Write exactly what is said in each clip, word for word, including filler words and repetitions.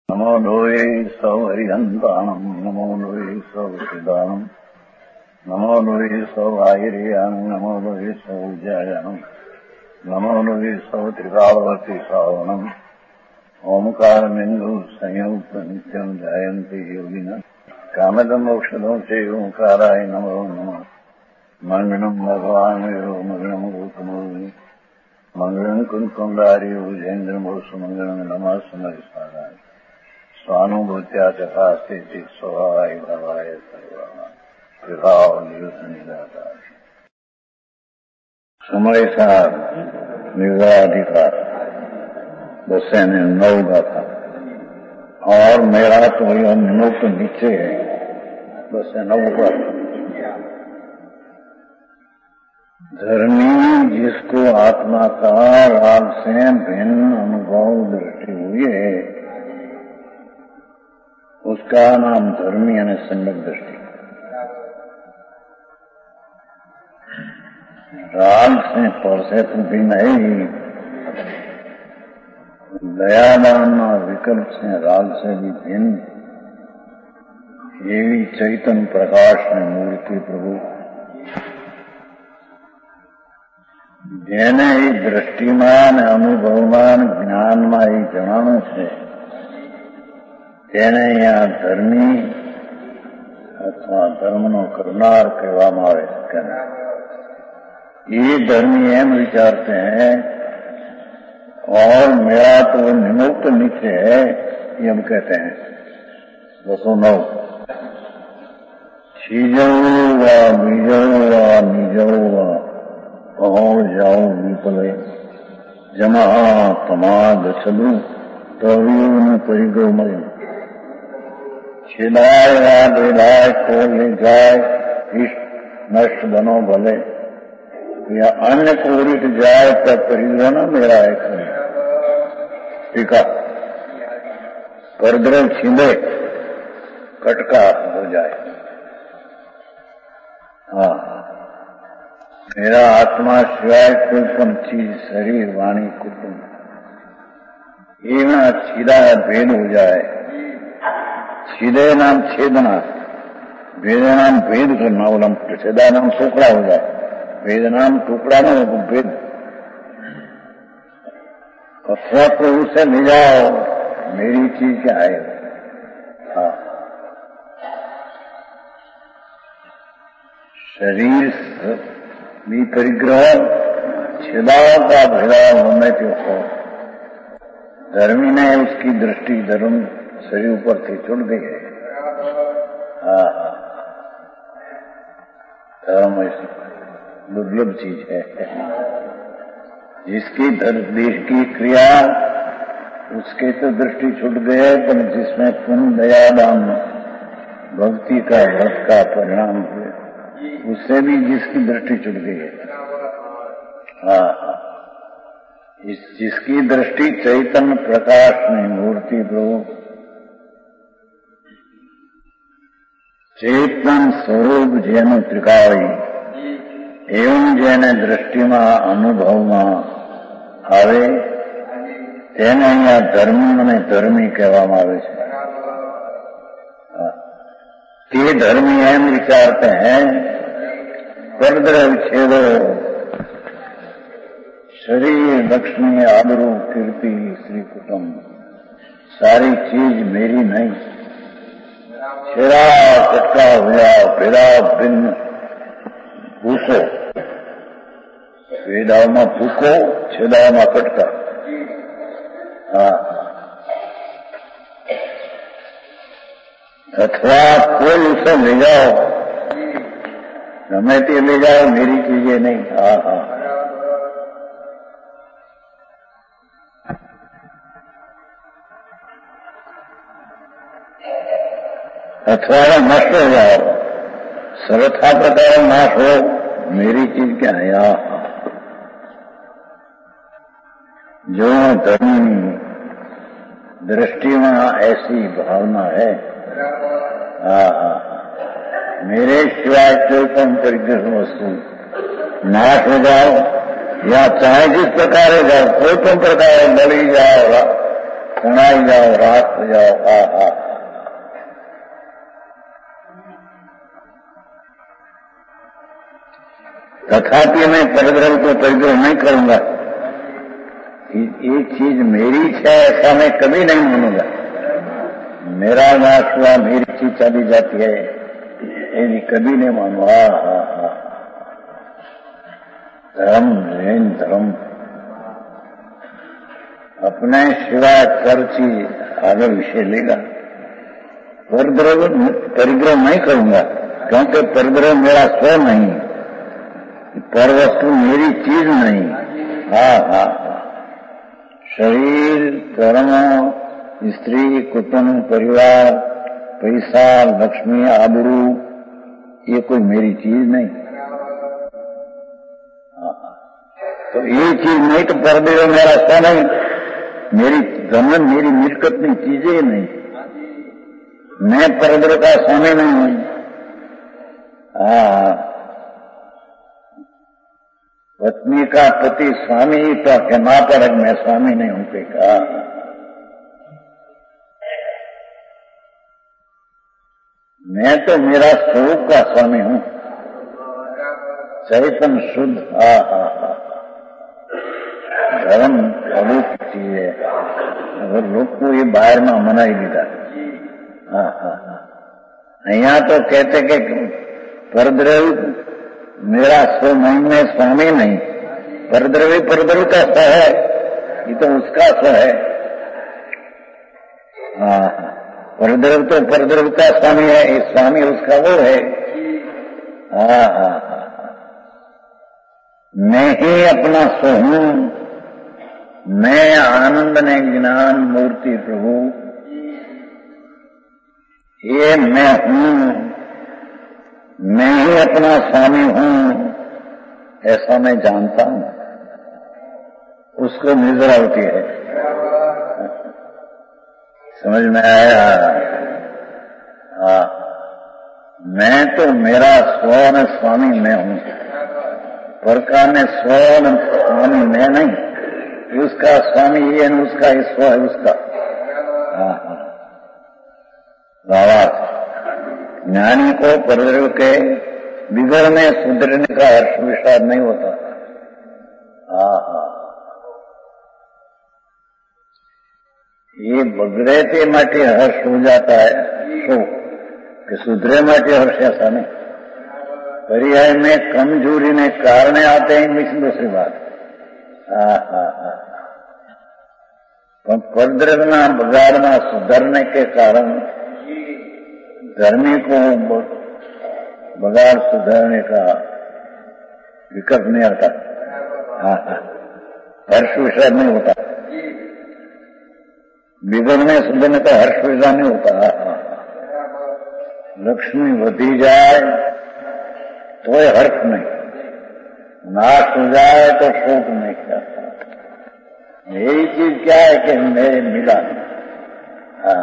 नमो लोये सौहरिहन्ताणम् नमो लोये सौहृदानम् नमो लोये सौभागिर्यानम् नमो लोये सौजायानम् नमो लोये सौत्रिकावती सावनम् ओंकारमिन्दु संयुक्त नित्यम् जायन्ति योगिनः कामदम् मोक्षदम् च ओंकाराय नमो नमः मङ्गलम् भगवान् वीरो मङ्गलम् गौतमोऽग्नि मङ्गलम् कुन्कुण्डारि भुजेन्द्रमोसु मङ्गलम् नमः समरिसाराय स्वानुभूत्या तथा स्थिति स्वभावाय भवाय सर्वभाव निदाता समय साहब निर्वाधिकार बस ने नौ का था और मेरा तो यह नौ तो नीचे है बस नौ का था। धर्मी जिसको आत्मा का राग से भिन्न अनुभव दृष्टि हुई है उसका नाम धर्मी यानी सम्यक दृष्टि। राग से परसे तो भिन्न है ही, दयादान और विकल्प से राग से भी भिन्न ये भी चैतन्य प्रकाश में मूर्ति प्रभु જેને એ દ્રષ્ટિમાન અનુભવમાન જ્ઞાનમાં એ જણાનું છે તેને અહીંયા ધર્મી અથવા ધર્મનો કરનાર કહેવામાં આવે છે। ये धर्मी एम विचारते हैं और मेरा तो निमुक्त नीचे है ये हम कहते हैं। दसो नौ छीजौवा बीजौवा निजौवा पहुंच जाऊं विपले जमा तमाग चलू तवियों परिगो मय छिलाय राय को ले जाए इष्ट नष्ट बनो भले या अन्य को उठ जाए तब परिग्रह न मेरा एक टीका परद्रव छींदे कटका हो जाए। हाँ मेरा आत्मा सिवाय कोई पण चीज शरीर वाणी कुटुंब एवं छीदा भेद हो जाए। छीदे नाम छेदना भेद नाम भेद करना बोला छेदा नाम टुकड़ा हो जाए भेद नाम टुकड़ा न हो भेद अथवा तो उसे ले जाओ मेरी चीज क्या है। हाँ शरीर भी परिग्रह छिदाव का भेदाव होने के हो धर्मी ने उसकी दृष्टि धर्म शरीर ऊपर से छुट गई है। हाँ धर्म दुर्लभ चीज है जिसकी देश की क्रिया उसके तो दृष्टि छूट गए पर जिसमें पुण्य दया दान भक्ति का व्रत का परिणाम हुए उससे भी जिसकी दृष्टि छूट गई है। हाँ इस जिसकी दृष्टि चैतन्य प्रकाश में मूर्ति प्रभु चेतन स्वरूप जेनु त्रिकाળી एवं जेने दृष्टिમાં અનુભવમાં આવે તેને અહીંયા ધર્મ અને ધર્મી કહેવામાં આવે છે। તે ધર્મી એમ વિચારते हैं परद्रव छेदो शरीर लक्ष्मी आबरू कीर्ति श्री कुटुंब सारी चीज मेरी नहीं। छेड़ा कटका हुआ भेदा भिन्न भूखो वेदाओं भूखो छेदाओं कटका। हाँ अथवा कोई उसे ले जाओ गमे ते ले जाओ मेरी चीजें नहीं। हाँ हाँ अथवा नष्ट हो जाओ सर्वथा प्रकार नाश हो मेरी चीज क्या है। हाँ जो धर्म दृष्टि में ऐसी भावना है। हाँ हाँ मेरे सिवाय कोई पण परिग्रह वस्तु नाश हो जाओ या चाहे जिस प्रकार जाओ कोई पण प्रकार बड़ी जाओ सुनाई जाओ, रात हो जाओ। आ हा तथापि मैं परद्रव्य को परिग्रह नहीं करूंगा। ये चीज मेरी है ऐसा मैं कभी नहीं मानूंगा। मेरा नाश हुआ, मेरी चीज चली जाती है, ये कभी नहीं मानू। हा हा हा धर्म जैन धर्म अपने सिवाय कर चीज आगे विषय लेगा। परद्रव्य परिग्रह नहीं करूंगा, क्योंकि परद्रव्य मेरा स्व नहीं, पर वस्तु मेरी चीज नहीं। हाँ हाँ शरीर, कर्म, स्त्री, कुटुंब, परिवार, पैसा, लक्ष्मी, आबरू, ये कोई मेरी चीज नहीं। तो ये चीज नहीं तो परद्रव्य मेरा स्व नहीं, मेरी धन, मेरी मिल्कत नहीं, चीजें नहीं। मैं परद्रव्य का स्वामी नहीं हूं। हाँ पत्नी का पति स्वामी ही तो क्षमा पर मैं स्वामी नहीं हूं पे कहा। मैं तो मेरा स्वरूप का स्वामी हूं, चैतन्य शुद्ध। हा हा हा धर्म अभूत चीज है, अगर लोग को ये बाहर में मनाई दीदा। हाँ हाँ हाँ यहाँ तो कहते कि परद्रव्य मेरा स्व नहीं, मैं स्वामी नहीं। परद्रव्य परद्रव्य का स्व है, ये तो उसका स्व है। हाँ परद्रव्य तो परद्रव्य का स्वामी है, ये स्वामी उसका वो है। हाँ हाँ हाँ मैं ही अपना स्व हूं, मैं आनंद ने ज्ञान मूर्ति प्रभु, ये मैं हूं, मैं ही अपना स्वामी हूं, ऐसा मैं जानता हूं। उसको निजरा होती है। समझ में आया? हाँ मैं तो मेरा स्व स्वामी मैं हूं, प्रकार ने स्व स्वामी मैं नहीं। उसका स्वामी ये है, उसका स्व है उसका। हाँ हाँ बाबा ज्ञानी को परद्रव्य के बिगड़ने सुधरने का हर्ष विषाद नहीं होता। हाँ हाँ ये बगड़े थे माटे हर्ष हो जाता है, शोक कि सुधरे माटे हर्ष ऐसा नहीं। पर्याय में कमजोरी ने कारण आते हैं, मिशन दूसरी बात। हाँ हाँ हाँ परद्रव्य बगाड़ना सुधरने के कारण धर्मी को बगाड़ सुधारने का विकल्प नहीं आता। हाँ हाँ हर्ष विषाद नहीं होता, बिगड़ने सुधरने का हर्ष विषाद नहीं होता। हाँ हाँ लक्ष्मी बढ़ी जाए तो हर्ष नहीं, नाश हो जाए तो शोक नहीं करता। यही चीज क्या है कि मेरे मिला। हाँ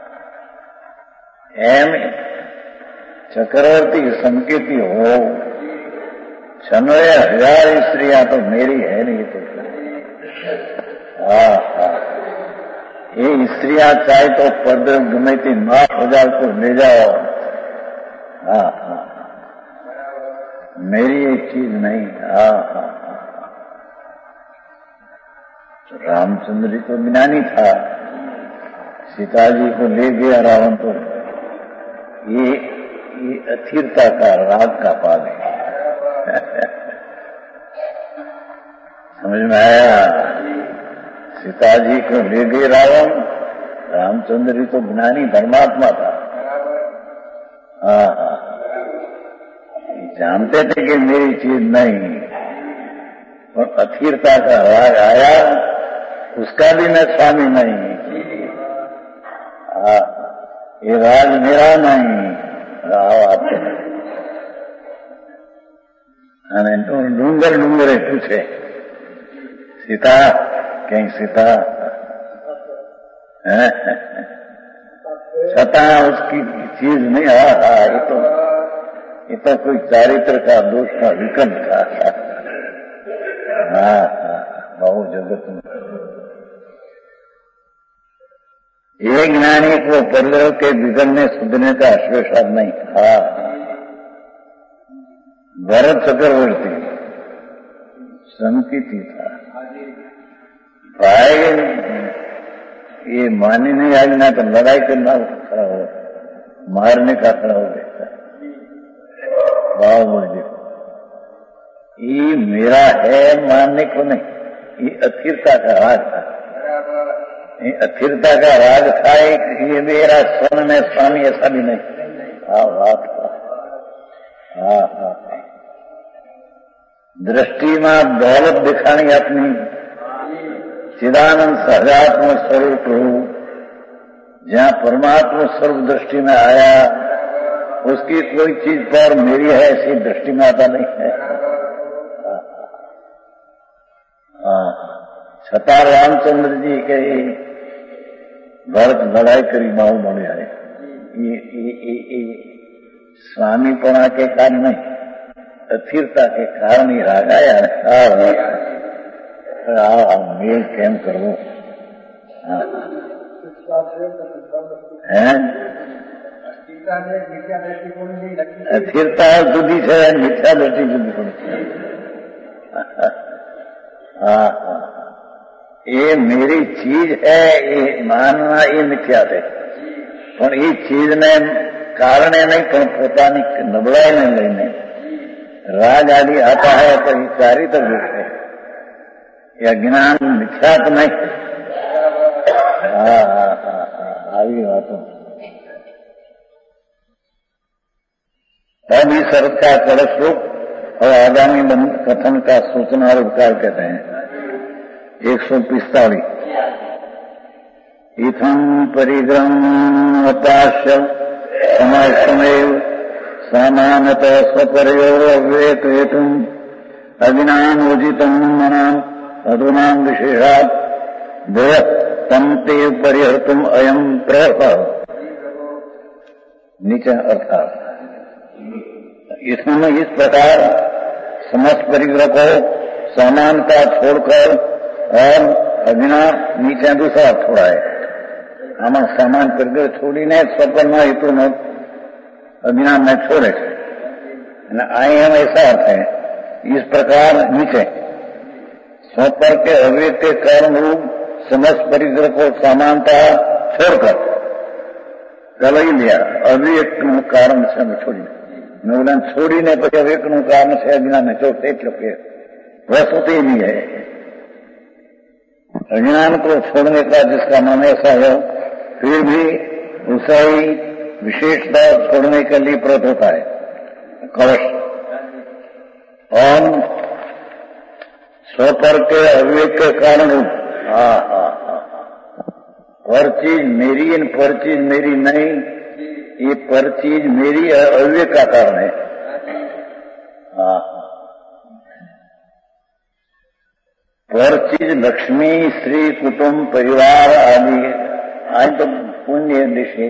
एम चक्रवर्ती संकेती हो, छनवे हजार स्त्रियां तो मेरी है नहीं। तो हाँ हाँ ये स्त्रियां चाहे तो परद्रव्य गमेती नाश हो जाए तो ले जाओ। हाँ हाँ मेरी एक चीज नहीं। हाँ हाँ तो रामचंद्र जी तो ज्ञानी था, सीता जी को ले गया रावण। तो ये ये अथिरता का राग का पाल है। समझ में आया? सीता जी को ले गए रावण, रामचंद्र जी तो ज्ञानी धर्मात्मा था। हाँ हाँ जानते थे कि मेरी चीज नहीं, और अथिरता का राग आया, उसका भी मैं स्वामी नहीं। हाँ ये राज मेरा नहीं, राव आपके नहीं। डूंगर डूंगरे पूछे सीता, कहीं सीता छता उसकी चीज नहीं। हाँ हाँ ये तो ये तो कोई चारित्र का दोष का विकल्प था। हाँ हाँ बहु जगत में ये ज्ञानी को परिग्रह के बिगड़ने सुधरने का आश्वासन नहीं। हाँ, भरत चक्रवर्ती संकित था, भाई ये मानी नहीं आज्ञा तो लड़ाई करना खड़ा हो, मारने का खड़ा हो गया। बाबू जी ये मेरा है मानने को नहीं, ये अस्थिरता का राज था, ये अस्थिरता का राज था। ये मेरा स्वर्ण में स्वामी ऐसा भी नहीं। हाँ बात हाँ हाँ दृष्टि में दौलत दिखानी अपनी चिदानंद सहजात्म स्वरूप रूप जहाँ परमात्मा स्वरूप दृष्टि में आया, उसकी कोई चीज पर मेरी है ऐसी दृष्टि में आता नहीं है। छता रामचंद्र जी के भरत लड़ाई करी बाहु बन जाए, स्वामीपना के कारण नहीं, अस्थिरता के कारण ही रागाया मेल केम करवो अस्थिरता जुदी है, मिथ्या दृष्टि जुदी पड़ी। हाँ हाँ ये मेरी चीज है, ये मानना ये मिथ्या है, पर ये चीज ने कारण नहीं पण पोतानी नबळाई ने लईने राग आदि आता है तो ये चारी तो दुख है, यह ज्ञान मिथ्या तो नहीं। हाँ हाँ हाँ आई बातों अब इस अर्थ का कलश रूप और आगामी कथन का सूचना और उपकार कहते हैं। एक सौ पिस्तालीस इथं परिग्रहम् अपाश्य समाश्रमेव सामान्यतः स्वपर्योऽव्येत हेतुम् अविनामोजितम् मनाम् अधुनाम् विशेषात् भवत् तम् ते परिहर्तुम् अयम् प्रयत्नः। नीचे अर्थात इसमें इस प्रकार समस्त परिग्रह को समानता छोड़कर और अभिना नीचे दूसरा थोड़ा है, हम सामान परिग्रह छोड़ी ने स्वप्न हेतु में अभिना में छोड़े आए हम ऐसा अर्थ है। इस प्रकार नीचे स्वपर के अव्यय के कर्म रूप समस्त परिग्रह को समानता छोड़कर कल ही लिया अव्यय कारण से हमें छोड़ी नवलन छोड़ी ने પછી અવ્યકનું કારણ છે અજ્ઞાન ચોક એટલો કે वस्तुते ही नहीं है। अज्ञान को छोड़ने का जिसका मन ऐसा है फिर भी उसे ही विशेषता छोड़ने के लिए प्रयत्न होता है। कवच और स्वपर के अविवेक के कारण हाँ हाँ हाँ पर चीज मेरी इन पर चीज मेरी नहीं, ये पर चीज मेरी अविवेक का कारण है। हाँ पर चीज लक्ष्मी स्त्री कुटुंब परिवार आदि आज तो पुण्य दिशे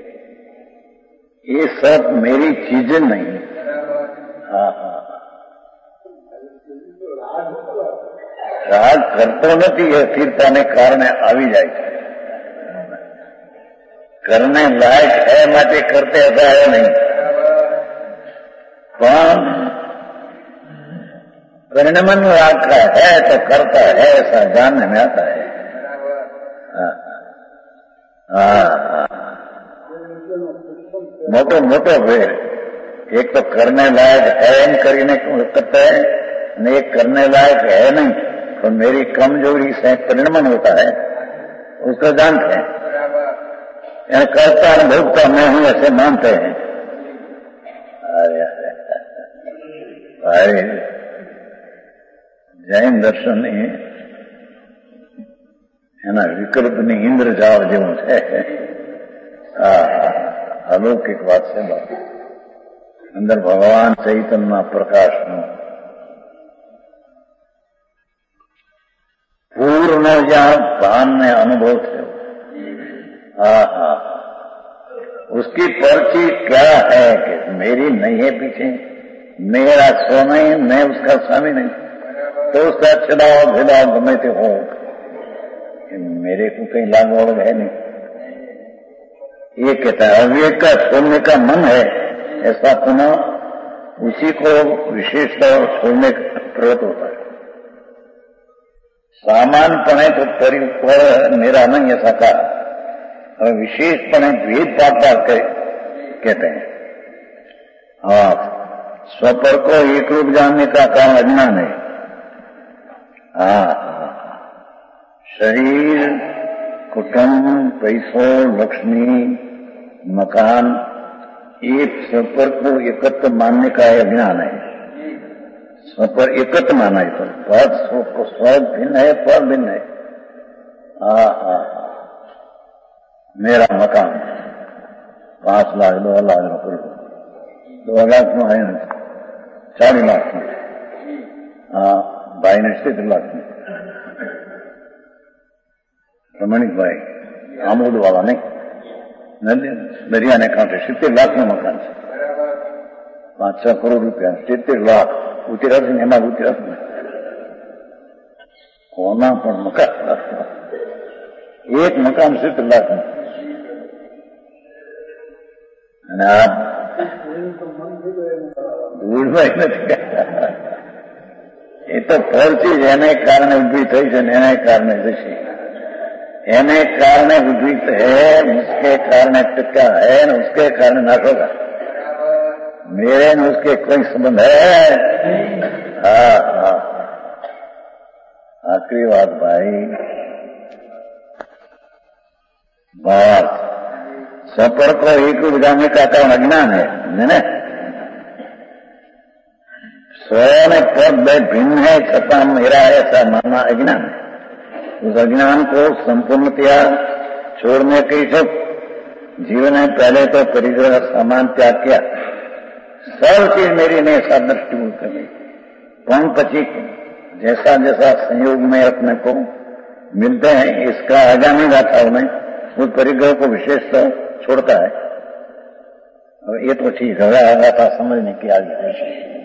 ये सब मेरी चीजें नहीं। हाँ हाँ राग करतो नहीं है स्थिरता ने कारण આવી જાય છે करने लायक है माटे करते ऐसा है नहीं, कौन परिणमन राग का है तो करता है ऐसा जानने में आता है। हाँ मोटो मोटो भेद एक तो करने लायक है इन करीने करता है न एक करने लायक है नहीं, तो मेरी कमजोरी से परिणमन होता है उसको जानते हैं। करता अनुभवता मैं हूं ऐसे मानते हैं। अरे जैन दर्शन એના વિકલ્પની ઇન્દ્રજાળ જેવું છે। અલૌકિક વાત છે બાપ, અંદર ભગવાન ચૈતન્ય પ્રકાશનો પૂર્ણ જ્યાં ભાનને અનુભવ થયો। हाँ हाँ उसकी पर्ची क्या है कि मेरी नहीं है पीछे, मेरा स्व नहीं, मैं उसका स्वामी नहीं, तो उसका छिड़ाव भिड़ाव गमेते हो मेरे को कहीं लागू है नहीं। ये कहता है अविवेक का छोड़ने का मन है, ऐसा पुनः उसी को विशेषता छोड़ने का प्रवृत्त होता है। सामान्यपणे तो परिपर मेरा नहीं ऐसा कहा, और विशेषपणे भेद भाव कर कहते हैं। हाँ, स्वपर को एक रूप जानने का कारण अज्ञान है। हाँ, शरीर, कुटुंब, पैसों, लक्ष्मी, मकान, एक स्वपर को एकत्र मानने का अज्ञान है। स्वपर एकत्र माना है, पर पद को स्व भिन्न है, पर भिन्न है। हाँ हाँ, मेरा मकान पांच लाख दो लाख रुपये, दो लाख में है, चालीस लाख में, हाँ भाई ने सिद्ध लाख में, प्रमाणिक भाई आमोद वाला नहीं, दरिया ने कहा सित्तेर लाख में मकान से पांच छह करोड़ रुपया, सित्तेर लाख उतरा से एम उतरा कोना पर मकान, एक मकान सित्तेर लाख में। અને આ ભૂલમાં નથી, એ તો ફરતી જ એને કારણે ઉભી થઈ છે ને એને કારણે જશે, એને કારણે उद्वित है, उसके कारण टिका है न उसके कारण नाश होगा। मेरे न उसके कोई संबंध है। हाँ हाँ, आखिरी बात भाई, बात सपर को एक रूप जानने का कारण अज्ञान है न, स्वयं पद भिन्न है छता मेरा ऐसा मानना अज्ञान है। उस अज्ञान को संपूर्णतया छोड़ने के सब जीवन में पहले तो परिग्रह सामान त्याग किया, सब चीज मेरी ने ऐसा दृष्टिमूल कर ली, कौन पची जैसा जैसा संयोग में अपने को मिलते हैं, इसका आगामी गाथा में उस परिग्रह को विशेष छोड़ता है। और ये तो ठीक है, गाथा समझने की आगे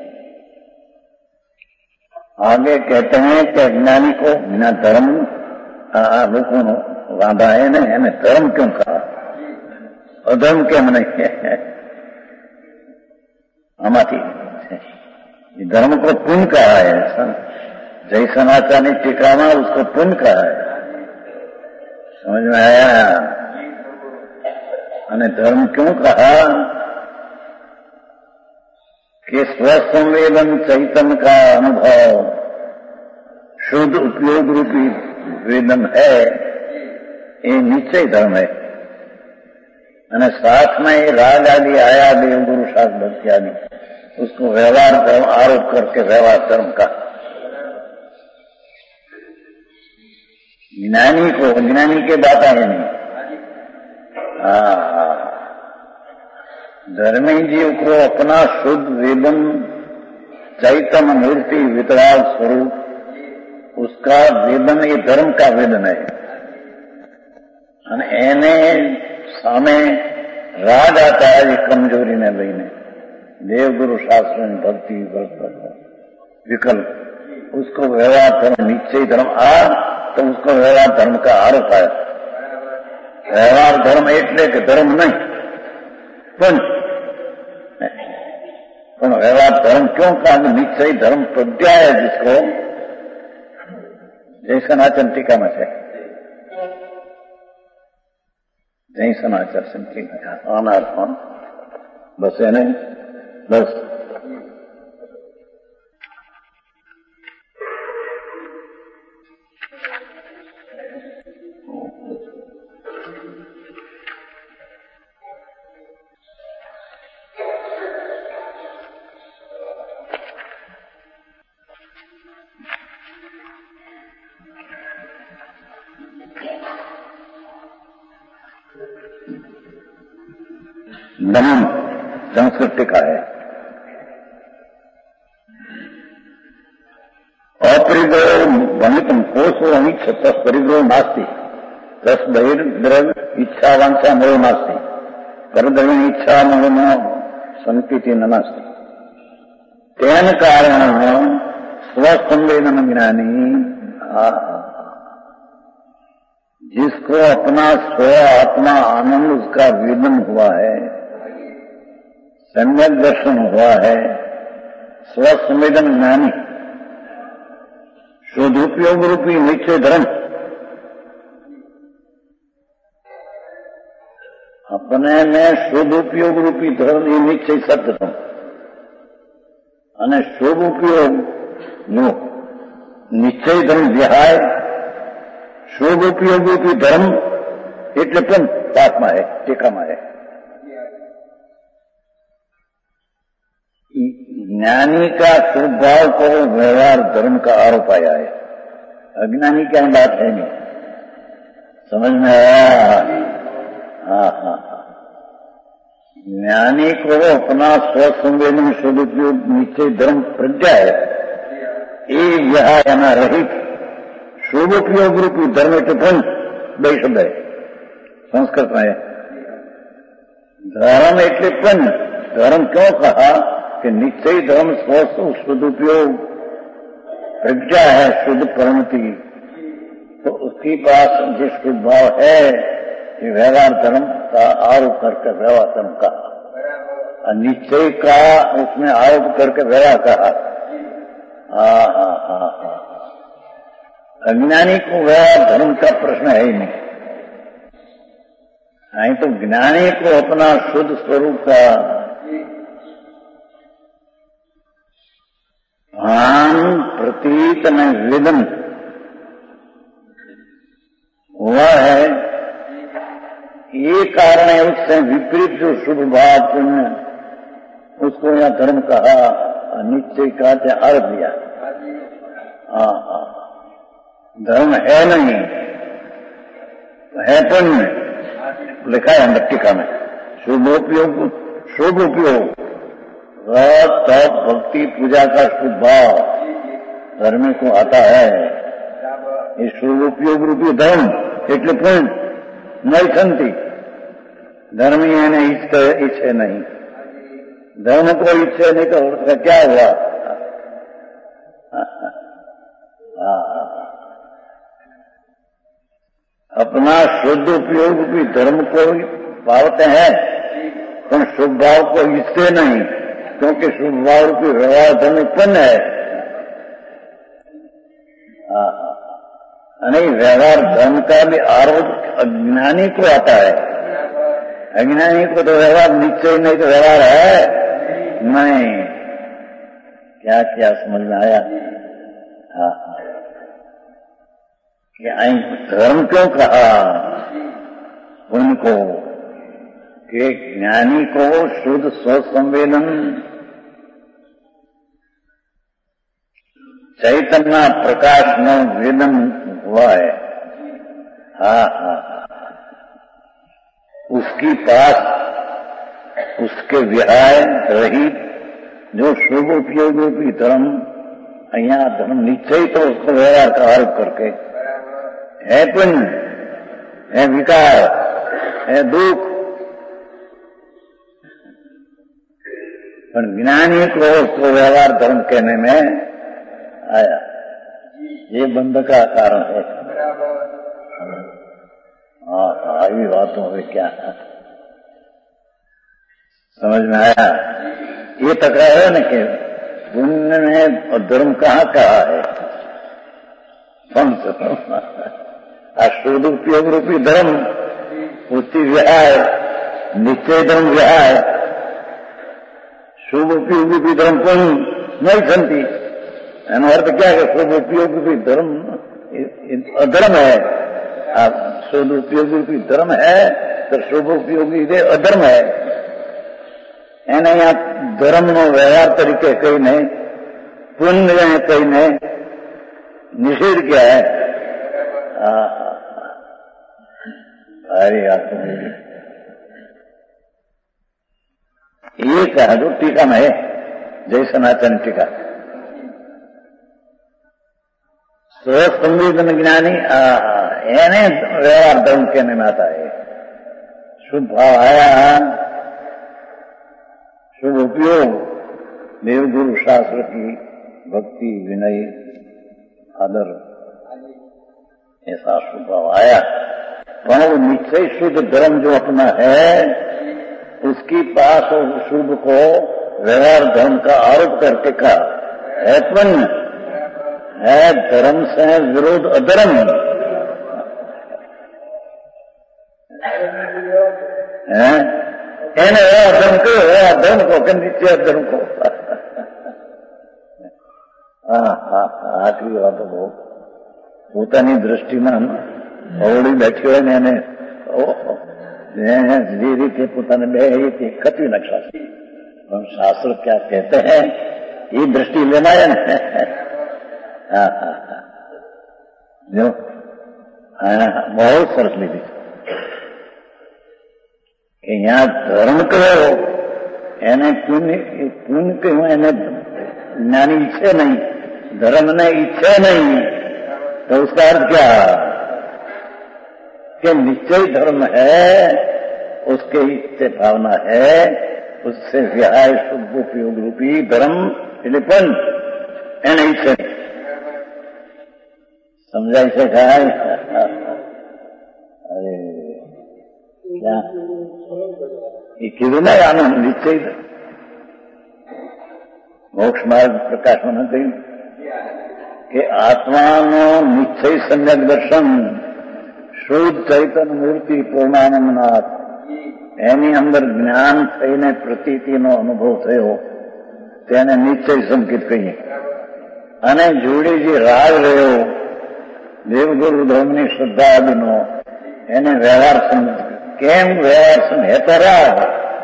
आगे कहते हैं कि अज्ञानी को बिना धर्म लोगों वादा है न, हमें धर्म क्यों कहा, अधर्म केम नहीं है, आमाथी धर्म को पुण्य कहा है। जय सनातनी टीका में उसको पुण्य कहा है, समझ में आया। अने धर्म क्यों कहा कि स्वसंवेदन चैतन्य का अनुभव शुद्ध उपयोग रूपी वेदन है, ये निश्चय धर्म है। અને साथ में राग आदि आया देव गुरु शास्त्र भक्ति आदि, उसको व्यवहार धर्म आरोप करके व्यवहार धर्म का, ज्ञानी को ज्ञानी के बात आए नहीं। हाँ, धर्मी जीव को अपना शुद्ध वेदन चैतन्य मूर्ति वितराग स्वरूप उसका वेदन ये धर्म का वेदन है। एने सामे राग आता है कमजोरी ने लईने देव गुरु शास्त्र में भक्ति विकल्प, उसको व्यवहार धर्म निश्चय धर्म आ तो उसको व्यवहार धर्म का आरोप आया। व्यवहार धर्म એટલે કે धर्म नहीं, पण पण व्यवहार धर्म क्यों कहा, निश्चय धर्म प्रत्याय है, जिसको जय सनातन टीका में है, जय सनातन टीका अनार्पण बस है नहीं, बस दमन संस्कृत टीका है। अपरिग्रह भणितम कोशो अनिच्छत परिग्रह नास्ति, तस् बहिर्द्रव इच्छा वांछा मोह नास्ति, परद्रव्य इच्छा मोह संकीति न नास्ति। तेन कारण स्वसंवेदन ज्ञानी जिसको अपना स्व आत्मा आनंद उसका वेदन हुआ है, सम्यक दर्शन हुआ है, स्वसंवेदन ज्ञानी, शुद्धोपयोग रूपी निश्चय धर्म अपने में शुद्ध उपयोग रूपी धर्म ये निश्चय सत्य धर्म અને શુભ ઉપયોગ જો નિશ્ચય ધર્મ વિહાય શુભ ઉપયોગ રૂપી ધર્મ એટલે પણ પાપમાં है ટીકામાં है। ज्ञानी का स्वभाव को व्यवहार धर्म का आरोप आया है, अज्ञानी क्या बात है नहीं, समझ में आया? हाँ हाँ हाँ। ज्ञानी को अपना स्वसंवेदन शुद्ध उपयोग निश्चय धर्म प्रज्ञा है, ये यह एना रहित शुभ उपयोग रूपी धर्म એટલે પણ બે શબ્દ है संस्कृत में। धर्म એટલે પણ धर्म क्यों कहा कि निश्चय धर्म स्व शुद्ध उपयोग प्रज्ञा है, शुद्ध परिणति, तो उसके पास जो शुद्ध भाव है ये व्यवहार धर्म का आरोप करके व्यवहार धर्म कहा, निश्चय का उसमें आरोप करके व्यवहार कहा। हाँ हाँ हाँ हाँ। अज्ञानी को व्यवहार धर्म का प्रश्न है ही नहीं, नहीं तो ज्ञानी को अपना शुद्ध स्वरूप का भान प्रतीत में वेदन हुआ है, ये कारण है। उससे विपरीत जो शुभ भाव पुण्य उसको यहाँ धर्म कहा, निश्चय कहते अर्थ दिया। हाँ हाँ, धर्म है नहीं है पुण्य, लिखा है अंदर टीका में, शुभोपयोग शुभ उपयोग तप भक्ति पूजा का शुभ भाव धर्म को आता है। ये शुभ उपयोग रूपी धर्म એટલે પણ नहीं संति धर्मी है इच्छे नहीं, धर्म को इच्छे नहीं तो उसका क्या हुआ? अपना शुद्ध उपयोग भी धर्म को पावते हैं, पर शुभ भाव को इससे नहीं, क्योंकि शुभ भाव की व्यवहार धर्म उत्पन्न है। नहीं, व्यवहार धर्म का भी आरोप अज्ञानी को आता है। अज्ञानी को तो व्यवहार निश्चय नहीं तो व्यवहार है नहीं। क्या क्या समझ में आया? हाँ, क्या धर्म क्यों कहा उनको कि ज्ञानी को शुद्ध स्वसंवेदन चैतन्य प्रकाश में वेदन हुआ है। हाँ हाँ हाँ, उसकी पास उसके विहाय रहित जो शुभ उपयोग रूपी धर्म, यहाँ धर्म निश्चय तो उसको व्यवहार का आरोप करके है पुण्य, है विकार, है दुख, पर ज्ञानी को उसको व्यवहार धर्म कहने में आया, ये बंध का कारण है। हाँ आई बातों में क्या समझ में आया? ये टकराव है न कि पुण्य में और धर्म कहाँ कहा है? शुद्ध उपयोग रूपी धर्म उसकी विहाय निश्चय धर्म विहाय शुभ उपयोग रूपी धर्म पुण्य नहीं संति। एनो अर्थ क्या है? शुभ उपयोग रूपी धर्म अधर्म है, शुद्ध उपयोग रूपी धर्म है तो शुभ उपयोगी अधर्म है। एने यहाँ धर्म नो व्यवहार तरीके कई नहीं, पुण्य कई नहीं, निषेध क्या है? अरे ये कहा जो टीका में है, जय सनातन टीका, स्वसंवेदन ज्ञानी एने व्यवहार धर्म कहने में आता है। शुभ भाव आया, शुभ उपयोग देव गुरु शास्त्र की भक्ति विनय आदर ऐसा शुभ भाव आया। પણ वो निश्चय शुद्ध धर्म जो अपना है उसकी पास और शुभ को व्यवहार धर्म का आरोप करके कहा है पुण्य है धर्म से विरोध अधर्म है એને અધર્મ કયો અધર્મ કહો કે નિત્ય અધર્મ કહો હા હા આટલી વાતો બહુ પોતાની દ્રષ્ટિમાં અવળી બેઠી હોય ને એને જે રીતે પોતાને બે રીતે ખતવી નાખશે પણ શાસ્ત્ર क्या कहते हैं ये दृष्टि लेना है ना हाँ हाँ हाँ जो बहुत सरस लीधी કે यहाँ ધર્મ કયો એને પુણ્ય પુણ્ય કહ્યું એને જ્ઞાनी ઈચ્છે नहीं धर्म ने इच्छे नहीं तो उसका अर्थ क्या कि निश्चय धर्म है उसके इच्छे भावना है उससे विहाय शुभ उपयोग रूपी धर्म लिपन एने इच्छे समझाई से कहा अरे क्या ये कीधु ना आनो निश्चय मोक्ष मार्ग प्रकाश में કહ્યું કે આત્માનો નિશ્ચય સમ્યક દર્શન શુદ્ધ ચૈતન્ય મૂર્તિ પૂર્ણાનંદનાથ એની અંદર જ્ઞાન થઈને પ્રતીતિનો અનુભવ થયો તેને નિશ્ચય સંકેત કહીએ અને જોડે જે રાગ રહ્યો દેવગુરુ ધર્મની શ્રદ્ધા આદિનો એને વ્યવહાર કેમ વ્યવહાર હેતો રાગ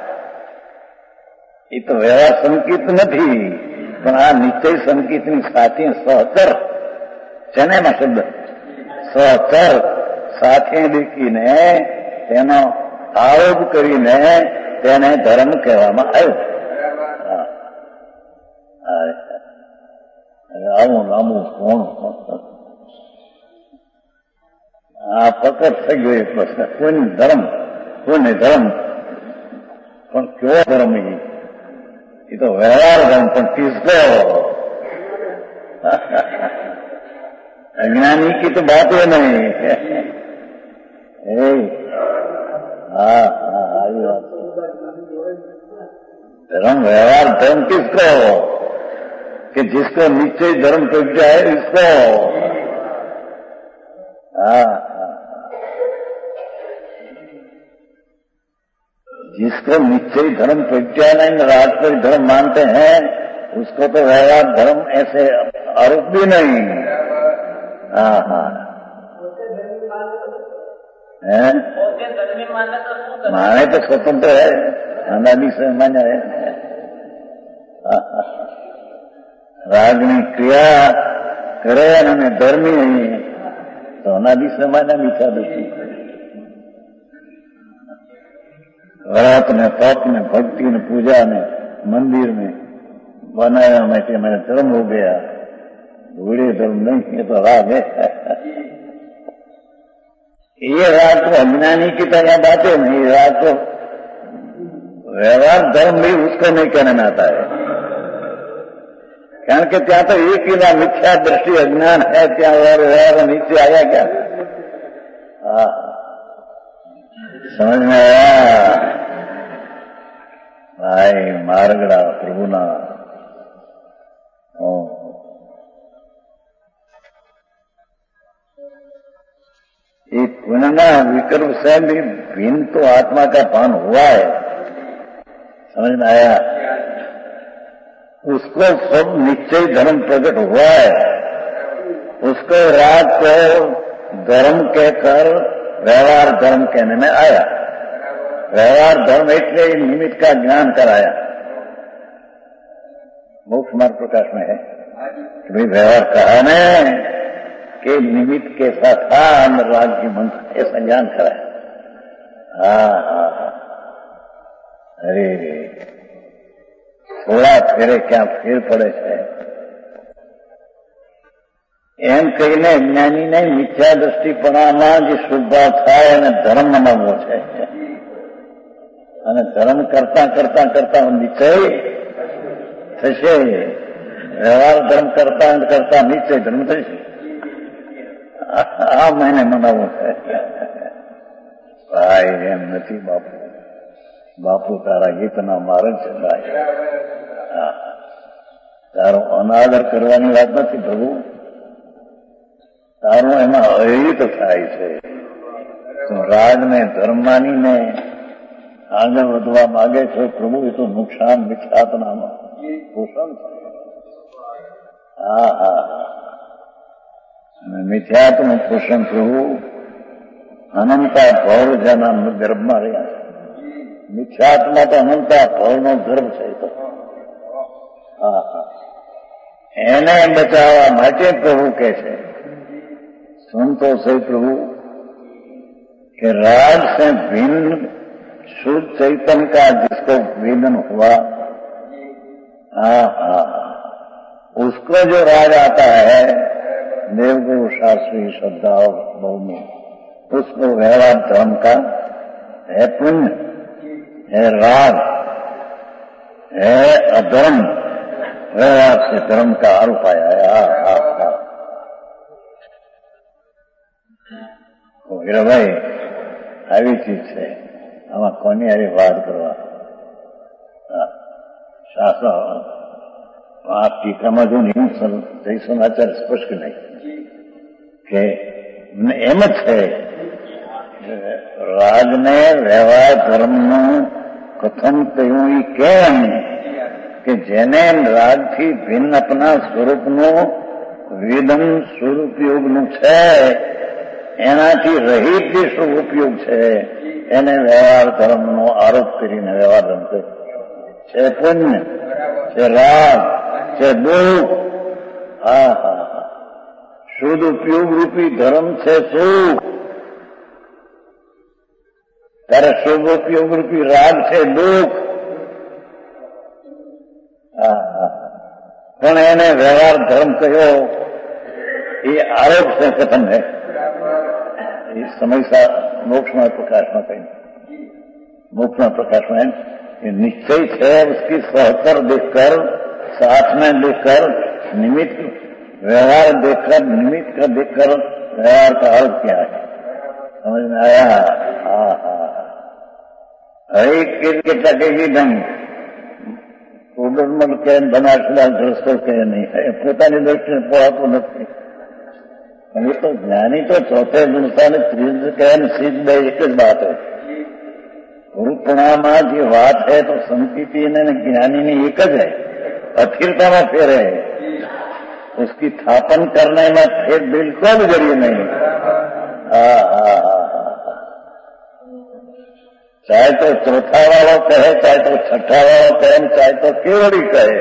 એ તો વ્યવહાર સંકેત નથી પણ આ નિશ્ચય સંકેતની સાથે સહચર છે ને એમાં શબ્દ સહચર સાથે દેખીને તેનો આરોપ કરીને તેને ધર્મ કહેવામાં આવ્યો આવું લાંબુ કોણ આ પકડ થઈ ગયો એક પ્રશ્ન કોઈની ધર્મ કોઈને ધર્મ પણ કેવો ધર્મ એ તો વ્યવહાર ધર્મ પણ किसको अज्ञानी की तो बात है नहीं हाँ हाँ आई बात धर्म व्यवहार धर्म किसको कि जिसको निश्चय धर्म टूट जाए इसको हाँ जिसको निश्चय धर्म प्रज्ञान राज पर धर्म मानते हैं उसको तो व्यवहार धर्म ऐसे आरोप भी नहीं हाँ हाँ है माने तो स्वतंत्र है अनादि से मान्य है रागनी क्रिया करे અને ધર્મી नहीं तो अनादि से मान्य मीठा दृष्टि व्रत ने तप ने भक्ति ने पूजा ने मंदिर में बनाया मैं कि मेरा धर्म हो गया बूढ़े धर्म नहीं ये तो राग है ये राग तो अज्ञानी की तरह बातें नहीं राग तो व्यवहार धर्म भी उसको नहीं कहने में आता है कारण के त्या तो एक ही ना मिथ्या दृष्टि अज्ञान है त्या व्यवहार नीचे आया क्या हाँ समझ में आया भाई मार्गड़ा प्रभुना एक पुनः विकल्प से भी भिन्न तो आत्मा का भान हुआ है समझ में आया उसको सब निश्चय धर्म प्रकट हुआ है उसको रात को धर्म कहकर व्यवहार धर्म कहने में आया व्यवहार धर्म એટલે निमित्त का ज्ञान कराया मोक्ष मार्ग प्रकाश में है कि भाई व्यवहार कहा ने कि निमित्त के साथ था अंदर राज्य मंत्र ऐसा ज्ञान कराया हाँ हाँ हाँ अरे थोड़ा फेरे क्या फेर पड़े છે એમ કહીને જ્ઞાનીને મિથ્યા દ્રષ્ટિપણામાં જે શુદ્ધા થાય અને ધર્મ મનાવવો છે અને ધર્મ કરતા કરતા કરતા નિશ્ચય થશે વ્યવહાર ધર્મ કરતા કરતા નિશ્ચય ધર્મ થશે આ મને મનાવવો છે ચડાય એમ નથી બાપુ. બાપુ તારા ગીતના માર્ગ ચડાય. હા, તારો અનાદર કરવાની વાત નથી પ્રભુ, તારું એમાં અહિત થાય છે. તો રાજને ધર્માનીને આગળ વધવા માંગે છે પ્રભુ, એ તો નુકસાન મિથ્યાત્વનામાં પોષણ છે. હા હા હા, મિથ્યાત્વ પોષણ પ્રભુ અનંતા ભવ જેના ગર્ભમાં રહ્યા છે. મિથ્યાત્મા તો અનંતા ભવનો ગર્ભ છે. તો હા હા, એને બચાવવા માટે પ્રભુ કહે છે સંતો છે પ્રભુ कि राग से भिन्न शुद्ध चैतन्य का जिसको वेदन हुआ, हाँ हाँ, उसको जो राग आता है देवगुरु शास्त्री श्रद्धा और बहुमी, उसको व्यवहार धर्म का है पुण्य, है राग, है अधर्म, व्यवहार से धर्म का आरोप आया है. हाँ हाँ हाँ, हीरा भाई આવી ચીજ છે. આમાં કોની આવી વાત કરવા? શાસ્ત્ર આ ટીકામાં જો નહીં જયસન આચાર્ય સ્પષ્ટ નહીં કે એમ જ છે રાજને વ્યવહાર ધર્મનું કથન કહ્યું એ કેમ કે જેને રાગથી ભિન્ન આપના સ્વરૂપનું વેદન સ્વરૂપયોગનું છે, એનાથી રહિત જે શું ઉપયોગ છે એને વ્યવહાર ધર્મનો આરોપ કરીને વ્યવહાર ધર્મ છે પુણ્ય, છે રાગ, છે દુઃખ. હા હા હા, શુદ્ધ ઉપયોગ રૂપી ધર્મ છે સુખ, ત્યારે શુભ ઉપયોગ રૂપી રાગ છે દુઃખ. હા હા, પણ એને વ્યવહાર ધર્મ કહ્યો એ આરોપ છે કથન है. समयसा मोक्ष में प्रकाश में कहीं मोक्ष में प्रकाश में ये निश्चय है, उसकी सहकर देखकर, साथ में देखकर, निमित्त व्यवहार देखकर, निमित्त का देखकर व्यवहार का अर्थ क्या है समझ में आया? हाँ हाँ, हरे के टकेगी नहीं उडरमल के बनारसलाल दृष्टो के नहीं है પોતાની દ્રષ્ટિએ પોહાતું નથી. એ તો જ્ઞાની તો ચોથે ગુણતા ને ત્રીજ કહે ને સિદ્ધ બે એક જ बात है. रूपणाમાં જે વાત है तो संस्कृति ने ज्ञानी ने एक જ है, अस्थिरता में फेर है, उसकी स्थापन करने में फेर बिल्कुल जरिए नहीं. हाँ हाँ हाँ, चाहे तो चौथा वाला कहे, चाहे तो छठा वाला कहे, चाहे तो केवड़ी कहे,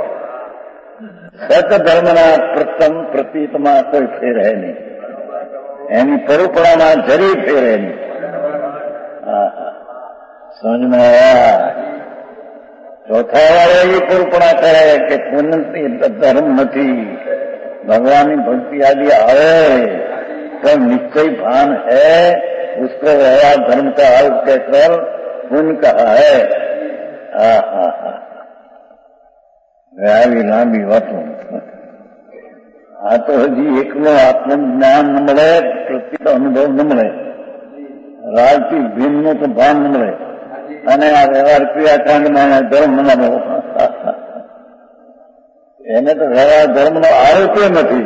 સત ધર્મના પ્રથમ પ્રતીતમાં કોઈ ફેર હે નહીં, એની પરુપણામાં જરી ફેર હે નહીં. હા હા, સમજમાં આવ્યા? ચોથા વાળો એ પરુપણા કરે કે પુણ્ય ધર્મ નથી, ભગવાનની ભક્તિ આદि આવે तो निश्चय भान है, उसको व्यवहार धर्म का अर्थ कहकर पुण्य कहा है. હા હા હા, આવી લાંબી વાતો. આ તો હજી એકલો આત્મજ્ઞાન ન મળે, પ્રત્યેક અનુભવ ન મળે, રાજથી ભિન્નનું તો ભાન ન મળે, અને આ વ્યવહાર ક્રિયાકાંડમાં ધર્મ ન મળે, એને તો વ્યવહાર ધર્મનો આરોપ નથી.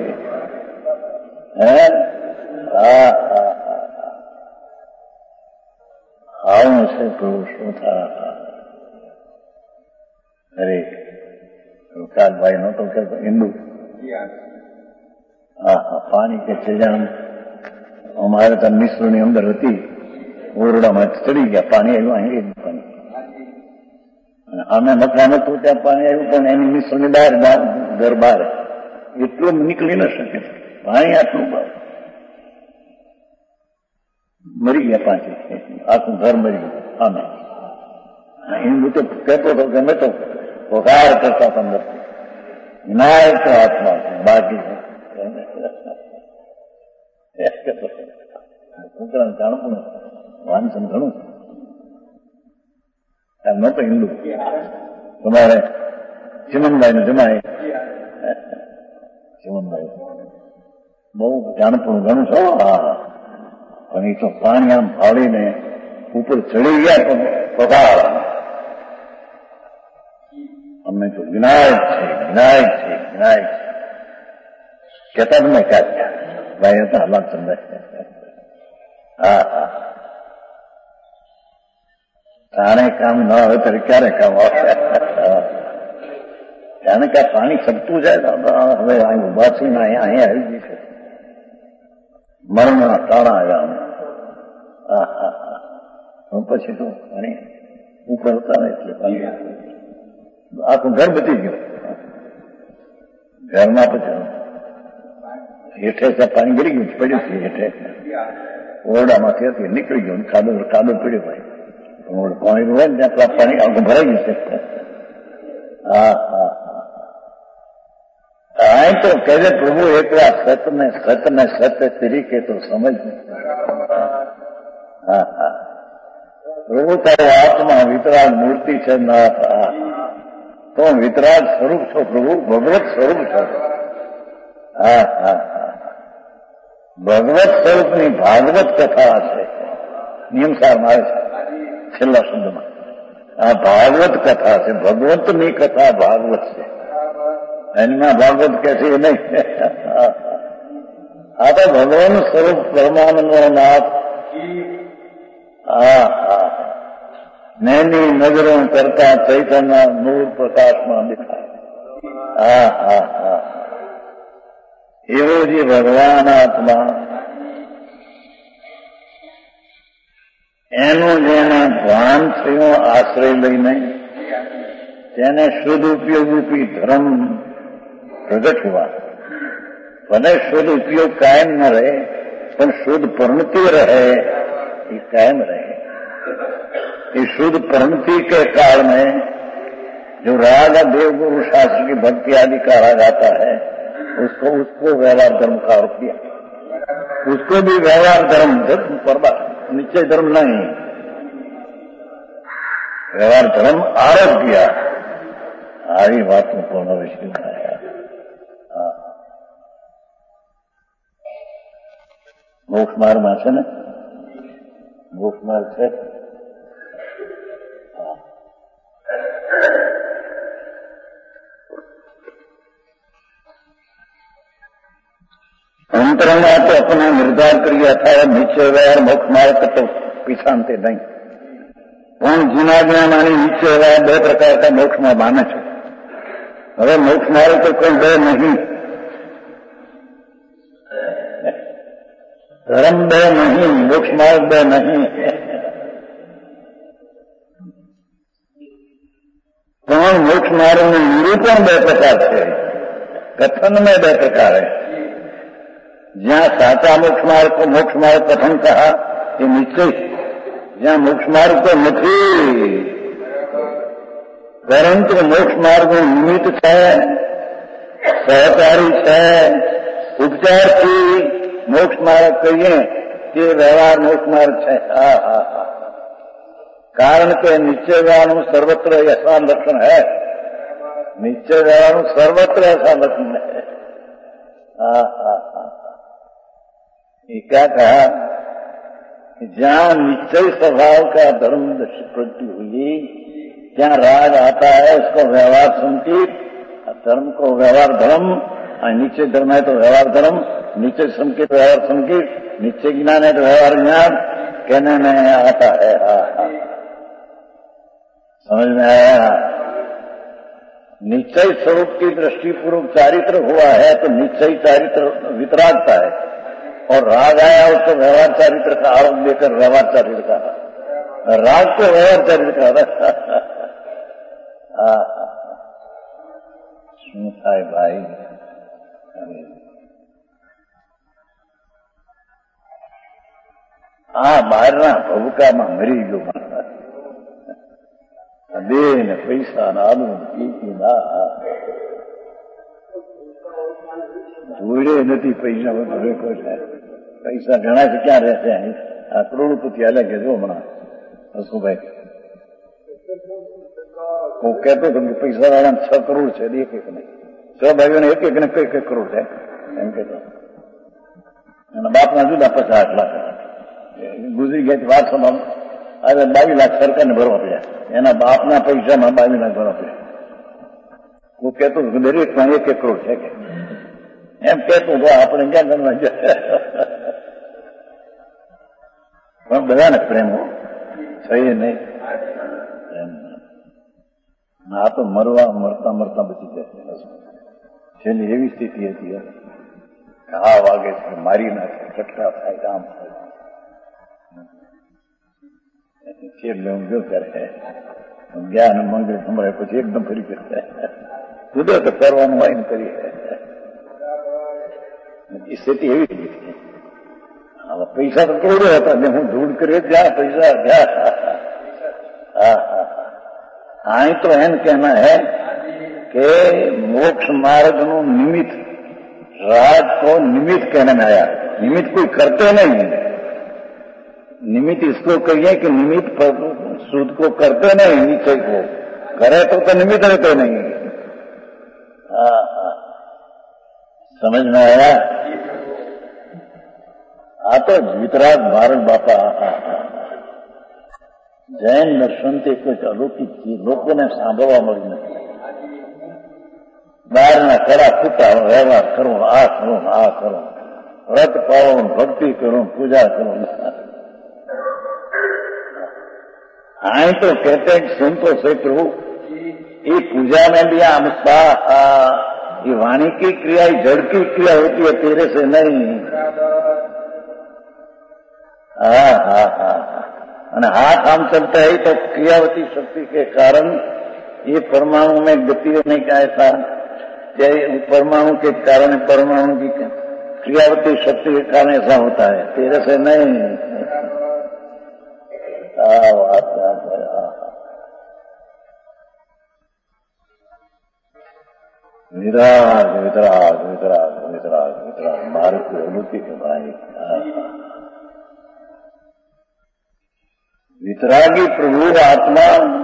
હે હા હા હા, આવું છે પ્રભુ શું થા. અરે કાલભાઈ નહોતો કહેતો હિન્દુ, હા હા, પાણી કે ચજાણ અમારે ત્યાં મિશ્રની અંદર હતી, ઓરડામાં ચડી ગયા, પાણી આવ્યું અહીં પાણી, અને અમે મકાન હતું ત્યાં પાણી આવ્યું, પણ એની મિશ્રની બહાર ઘર બહાર એટલું નીકળી ન શકે, પાણી આટલું મરી ગયા, પાંચ આખું ઘર મરી ગયું. અમે હિન્દુ તો કહેતો હતો ગમે તો પોકાર કરતા હતા અંદર વિનાયક તો આત્મા બાકી છોકરાને જાણવું વાંચન ઘણું એમ નતો હિન્દુ. તમારે ચિમનભાઈ ને જમાય, ચિમનભાઈ બહુ જાણપણું ઘણું છો. હા, પણ એ તો પાણી આમ ફાળીને ऊपर चढ़ी गया तो पधार हमने तो विनायक છે વિનાયક છે વિનાયક છે કહેતા તમે क्या किया भाई तो हालात चल रहे हाँ हाँ ताने काम न हो तो क्यारे काम આવે જાણે કે પાણી છપતું જાય તો હવે અહીં ઉભા થઈને અહીંયા અહીંયા આવી ગઈ છે મરણના તાણા આવ્યા હા હા હા પછી તો પાણી ઉપર હતા ને એટલે પાણી આખું ઘર બચી ગયું ઘરમાં પછી હેઠે પાણી ગળી ગયું પડ્યું છે હેઠે ઓરડામાંથી હતી નીકળી ગયું કાદો કાદો પીડ્યો ભાઈ પાણી હોય ને ત્યાં પાણી આખું ભરાઈ ગયું છે હા હા आए तो कहते प्रभु एक बार सत्य में सत्य में सत्य तरीके तो समझ हाँ हाँ प्रभु तारो आत्मा वितराग मूर्ति है ना तो वितराग स्वरूप छो प्रभु भगवत स्वरूप छो हाँ हाँ हाँ भगवत स्वरूप ની ભાગવત કથા છે નિયમસાર મારે છે છેલ્લા શબ્દમાં આ ભાગવત કથા છે ભગવંતની કથા ભાગવત છે એમાં ભાગવત कैसे नहीं આ તો ભગવાન સ્વરૂપ પરમાનંદનો નાથ હા હા નैनी નજરો કરતા ચૈતન્ય નૂર પ્રકાશમાં દેખાય હા હા હા એવો જે ભગવાન આત્મા એનું જેને ભાન થયું આશ્રય લઈને તેને શુદ્ધ ઉપયોગરૂપી ધર્મ प्रकट हुआ भले शुद्ध उपयोग कायम न रहे पर शुद्ध परिणति रहे ये कायम रहे इस शुद्ध परिणति के काल में जो राग देवगुरु शास्त्र की भक्ति आदि कहा जाता है उसको उसको व्यवहार धर्म का आरोप किया उसको भी व्यवहार धर्म पर निश्चय धर्म नहीं व्यवहार धर्म आरोप किया આવી વાતનું પૂર્ણ વિષય મોક્ષ માર્ગમાં છે ને મોક્ષ માર્ગ છે अंतरंगा तो अपना निर्धार करिए था नीचे व्यवहार मोक्ष मार्ग तो पीछाते नहीं પણ જૂના જ્ઞાનાની નીચે એવા બે પ્રકારના મોક્ષમાં માને છે હવે મોક્ષ માર્ગ તો કોઈ બે નહીં ધર્મ બે નહીં મોક્ષ માર્ગ બે નહીં પણ મોક્ષ માર્ગનું નિરૂપણ બે પ્રકાર છે कथन में બે પ્રકાર है જ્યાં સાચા મોક્ષ માર્ગ को मोक्ष मार्ग कथन कहा ये निश्चय જ્યાં મોક્ષ માર્ગ તો નથી પરંતુ મોક્ષ માર્ગનું નિમિત્ત છે સહકારી છે ઉપચારથી મોક્ષ માર્ગ કહીએ તે વ્યવહાર મોક્ષ માર્ગ છે હા હા હા કારણ કે નિશ્ચય વ્યવહારનું સર્વત્ર ऐसा लक्षण है निश्चय व्यवहारનું સર્વત્ર ऐसा लक्षण है हाँ हाँ हाँ ये क्या कहा जहाँ निश्चय स्वभाव का धर्म प्रवृत्ति हुई जहाँ राग आता है उसको व्यवहार संकेत धर्म को व्यवहार धर्म निश्चय धर्म है तो व्यवहार धर्म निश्चय संकेत व्यवहार संकेत निश्चय ज्ञान है तो व्यवहार ज्ञान कहने में आता है हाँ हाँ समझ में आया निश्चय स्वरूप की दृष्टि पूर्वक चारित्र हुआ है तो निश्चय चारित्र वितरागता है और राग आया उसको व्यवहार चारित्र का आरोप देकर व्यवहार चारित्र का राग को व्यवहार चारित्र का શું થાય ભાઈ આ બહારના ભૂકામાં મરી ગયો બે ને પૈસા નાનું ના જોડે નથી પૈસા બધું પૈસા ઘણા છે ક્યાં રહેશે અહીં આ કરોડપતિ અલગ કે જો હમણાં હસુભાઈ હું કહેતો હતો કે પૈસા વાળા છ કરોડ છે એક એક ને છ ભાઈઓને એક એક ને કઈ કઈ કરોડ છે એમ કહેતો એના બાપના જુદા પચાસ લાખ ગુજરી ગયા વાત સમાન અરે બાવીસ લાખ સરકારને ભરવા પડ્યા, એના બાપના પૈસામાં બાવીસ લાખ ભરવા પડ્યા. હું કહેતો દરેકમાં એક એક કરોડ છે કે એમ કહેતું તો આપણે ક્યાં કરવા જાય. પણ બધાને પ્રેમ હો છે નહીં. આ તો મરવા મરતા મરતા બચી જાય. છેલ્લી એવી સ્થિતિ હતી, ઘા વાગે છે, મારી નાખે, કટકા થાય, કામ થાય. છેલ્લે હું જો કરે ગયા અને મંગળ સંભળાય પછી એકદમ ફરી કરતા કુદરત કરવાનું હોય ને કરીએ. સ્થિતિ એવી થઈ ગઈ. હવે પૈસા તો કરોડો હતા ને હું ધૂળ કરીએ જ્યાં પૈસા ગયા. હા હા અહીં તો એમ કહેना है कि मोक्ष मार्ग નું निमित्त राज को निमित्त कहने में आया. निमित्त कोई करते नहीं, निमित्त इसको कहिए कि निमित्त सूद को करते नहीं, नीचे को करे तो, तो निमित्त रहते नहीं. हाँ हाँ समझ में आया. आ तो वितराग भारत बापा જૈન દર્શનથી કોઈ અલૌકિક લોકોને સાંભળવા મળ્યું નથી. બહારના ખરા ખોટા વ્યવહાર કરો, આ કરો આ કરો, વ્રત પાળો, ભક્તિ કરો, પૂજા કરો. આય તો कहते संतो से प्रभु ये पूजा में भी आमस्ता ये वाणी की क्रिया जड़ की क्रिया होती है, तेरे से नहीं. हाँ हाँ हाँ અને હાથ આમ चलता है तो क्रियावती शक्ति के कारण ये परमाणु में गति होने का ऐसा, परमाणु के कारण परमाणु की क्रियावती शक्ति के कारण ऐसा होता है, तेरे से नहीं. वितराग वितराग वितराग वितराग वितराग मार्ग की अनुभूति के भाई. वितरागी प्रभु आत्मा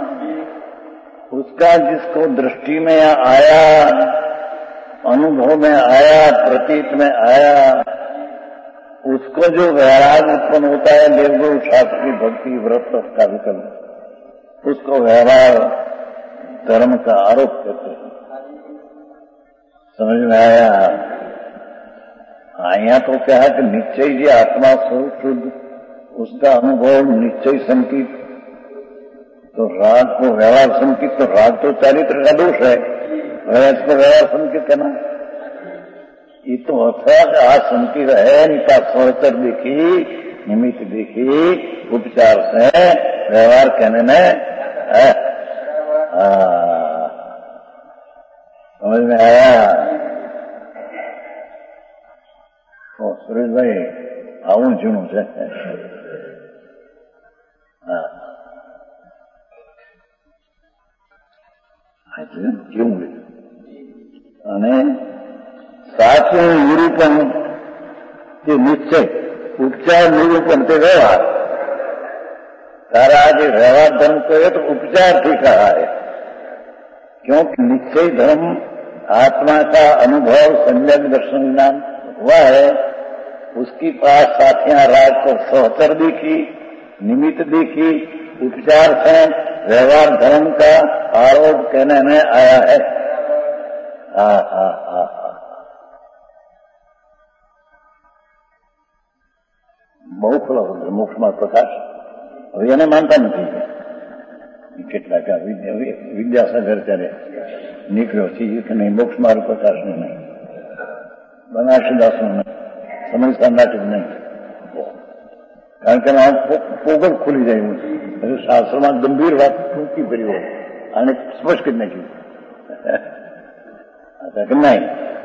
उसका जिसको दृष्टि में आया, अनुभव में आया, प्रतीत में आया, उसको जो वैराग उत्पन्न होता है देवगुरु शास्त्री भक्ति व्रत का विकल्प, उसको व्यवहार धर्म का आरोप करते हैं. समझ में आया. आया तो क्या है कि निश्चय जी आत्मा स्वरूप शुद्ध, उसका अनुभव निश्चय संकित, तो राग को व्यवहार संकित, तो राग तो चारित्र का दोष है, इसको व्यवहार संकित है ना. ये तो अथा आ संकित है, इनका स्वचर देखी, निमित्त देखी, उपचार से व्यवहार कहने में है. समझ में आया. तो सुरेश भाई આવું જૂનું છે. કેવું અને સાચું નિરૂપણ જે નિશ્ચય, ઉપચાર નિરૂપણ તે વ્યવહાર. तारा जो व्यवहार धर्म करे तो उपचार ठीक रहा है, क्योंकि निश्चय धर्म आत्मा का अनुभव सम्यक दर्शन ज्ञान हुआ है. उसकी पास साथियां राज को सहचर देखी, निमित्त देखी, उपचार से व्यवहार धर्म का आरोप कहने में आया है. हा हा हा हा બહુ ખુલ્લા મોક્ષમાં પ્રકાશ. હવે એને માનતા નથી. કેટલાક વિદ્યાસાગર ત્યારે નીકળ્યો છે કે નહીં મોક્ષ માર્ગ પ્રકાશનું નહીં, બનારસીદાસનું નહીં, સમયસર નાટક નહીં, કારણ કે પોગલ ખુલી જાય એવું છે. શાસ્ત્રમાં ગંભીર વાત ટૂંકી કરી હોય અને સ્પષ્ટ કરી નાખ્યું કે નહીં,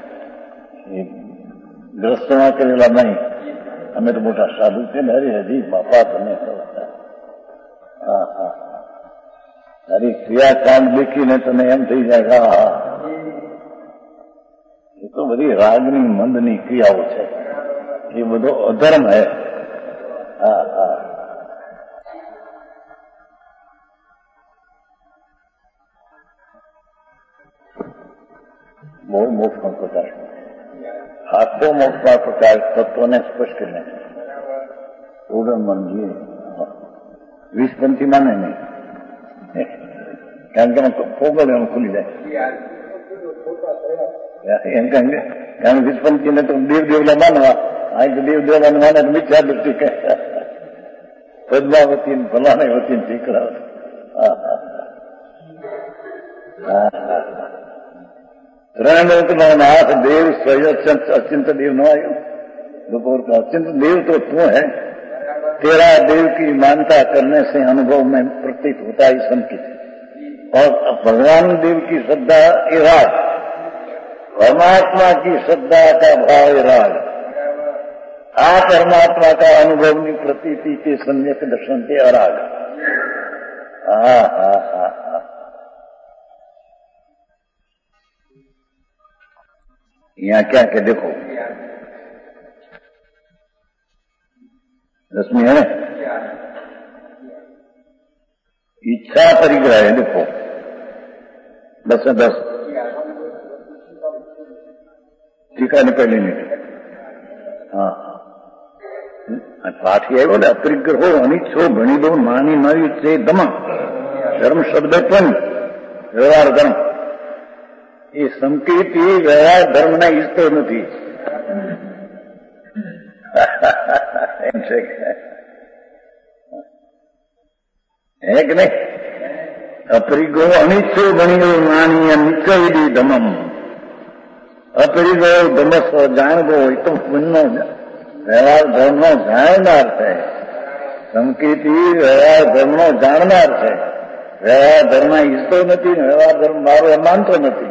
ગ્રસ્તોમાં કરેલા નહીં. અમે તો મોટા સાધુ છે ને, હરી હજી બાપા તમે હા હા તારી ક્રિયાકાંડ દેખીને તને એમ થઈ જાય કે હા એ તો બધી રાગની મંદની ક્રિયાઓ છે, એ બધો અધર્મ હે. હા હા બહુ મોક્ષનો પ્રકાશ, આખો મોક્ષનો પ્રકાશ તત્વને સ્પષ્ટ કરીને પૂર્ણ મનજી विषपंथी माने नहीं, કારણ કે ફોગલ એમ ખુલી જાય એમ કહેંगे કારણ વિષપંथी ने तो देव देवला मानवा आ तो देव देवला ने माने तो मिथ्या दृष्टि कह पद्मावती फलाने वती टीकड़ा ત્રણ નાથ देव अचिंत देव न आयो दोपहर का अचिंत देव तो तू है, तेरा देव की मानता करने से अनुभव में प्रतीत होता है संकित, और भगवान देव की श्रद्धा ये राग, परमात्मा की श्रद्धा का भाव राग, आ परमात्मा का अनुभव की प्रतीति के सम्यक दर्शन के अराग। हा हा हा हा यहाँ क्या क्या देखो दसवीं है इच्छा परिग्रह है, देखो दस से दस टीका ने पहले नहीं। हाँ पाठ है बोले अपरिग्रह हो अनिच्छो घनी दो मानी नवी से दमा धर्म शब्द पण व्यवहार धर्म ये संकेती व्यवहार धर्म ना ઈચ્છતો નથી है कि नहीं? अपरिगो अनिच्छो गणियो मानी निकली दमम अपरिगो दमस जाणबो तो पुण्य व्यवहार धर्म जाणनार है, संकेती व्यवहार धर्म जाणनार है, व्यवहार धर्म ઈચ્છતો નથી, વ્યવહાર ધર્મ મારો માનતો નથી।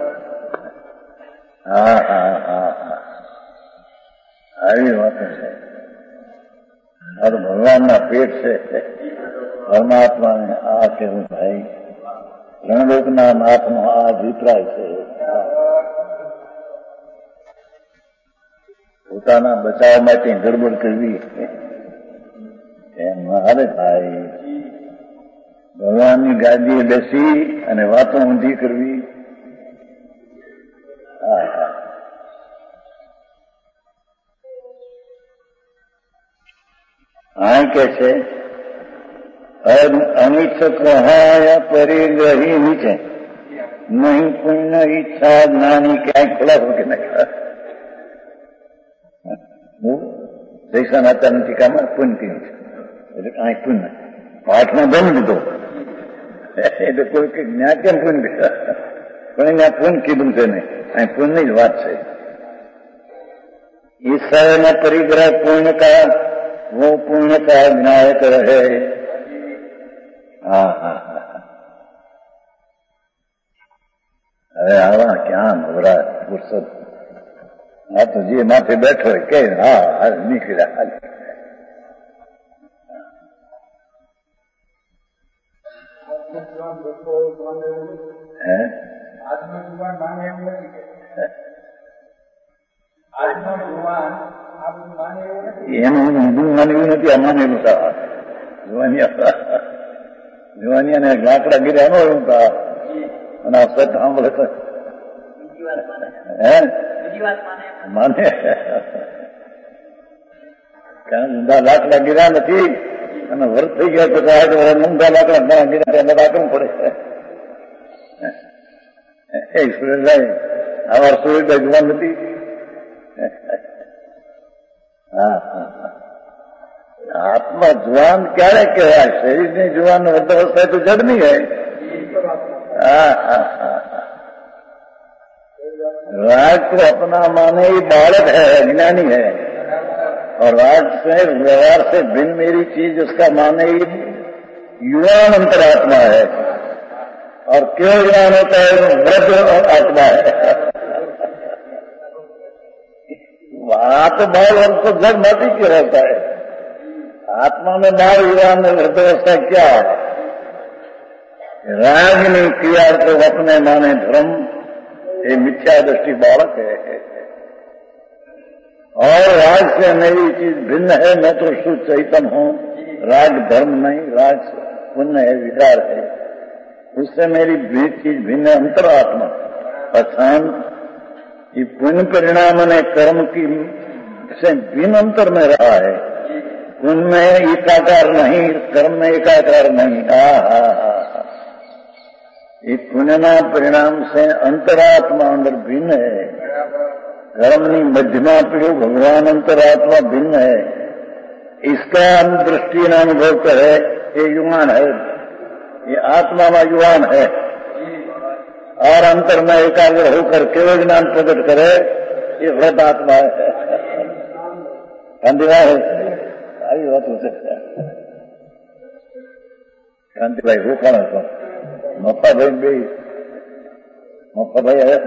હા હા હા હા આવી વાત છે। और भगवान ना पेट से परमात्मा ने आ कहूं भाई रणलोक ना नाथ नो आ अभिप्राय से પોતાના બચાવ માટે ગડબડ કરવી એમ અરે ભાઈ ભગવાનની ગાદીએ બેસી અને વાતો ઊંધી કરવી। હા હા हाँ कैसे अनिच्छक है परिग्रही नीचे नहीं पुण्य इच्छा ज्ञानी क्या खुला होके न जैसा नाता टीका में पुण्य की नीचे पुण्य पाठ में बन दो तो कोई ज्ञा केम पुण्य कोई ना पुण्य कीधुं से नहीं पुण्य ज बात है। ईश्वर न परिग्रह पुण्य का वो पुण्य का विनायक रहे। हाँ हाँ हाँ अरे आवा क्या नवरा फुर्सत हाँ तो जी माथे बैठो के हाँ हाल निकला हाल है એનું હિન્દુ માનવું નથી અમાનેલું તા જુવાનિયા જુવાનિયા ને લાકડા ગીર્યા નો એવું તા અને આ સત સાંભળે તો હે માને કારણ ઊંધા લાકડા ગીર્યા નથી અને વર્ત થઈ ગયા તો સાહેબ ઊંધા લાકડા ઘણા ગીર્યા ત્યાં રાખવું પડે એક સુરેશભાઈ આવા સુરેશભાઈ જુવાન નથી। हाँ हाँ आत्मा जुआन क्यारे कहवाय शरीर ने जुआन अवस्था तो जड़ नहीं है। हाँ हाँ हाँ राग तो अपना माने ही बालक है अज्ञानी है और राग से व्यवहार से भिन्न मेरी चीज उसका माने ही युवान अंतरात्मा है और क्यों ज्ञान होता है वृद्ध आत्मा है। वहां तो बाल वर्ष तो जग माटी की रहता है, आत्मा में बाल युवान में वृद्धावस्था क्या है? राग ने किया तो अपने माने धर्म ये मिथ्या दृष्टि बालक है और राग से मेरी चीज भिन्न है। मैं तो शुद्ध चैतन हूँ, राग धर्म नहीं, राग पुण्य है, विकार है, उससे मेरी चीज भिन्न अंतरात्मा पहचान ये पुण्य परिणाम ने कर्म की से भिन्न अंतर में रहा है उनमें एकाकार नहीं, कर्म में एकाकार नहीं। हा हा हा एक पुण्यना परिणाम से अंतरात्मा अंदर भिन्न है। कर्मनी मध्यमा पीढ़ो भगवान अंतरात्मा भिन्न है। इसका हम दृष्टि न अनुभव करे ये युवान है, ये आत्मा में युवान है और अंतर में एकाग्र होकर केवल ज्ञान प्रकट करे ये वृद्ध आत्मा है। कांति भाई आई बात हो सकता है। कांति भाई वो कौन है? मप्पा भाई भी मप्पा भाई आया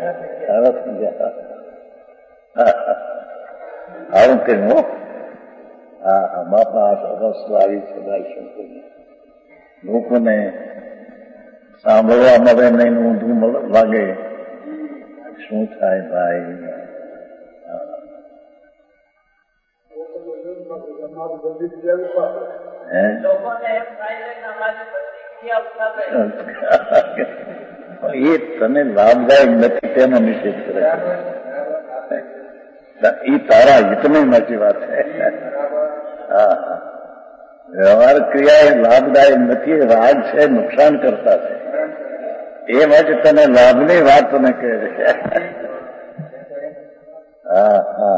आવું કે હો આ બાપા સરસ્વાવી સદાય શંકર લોકોને સાંભળવા મળે નહીં ઊંધું લાગે શું થાય ભાઈ? એ તને લાભદાયક નથી તેનો નિષેધ કરે એ તારા હિતની સાચી વાત છે। હા વ્યવહાર ક્રિયા એ લાભદાયક નથી, રાગ છે, નુકસાન કરતા છે। એ માટે તને લાભની વાત તને કહે છે। હા હા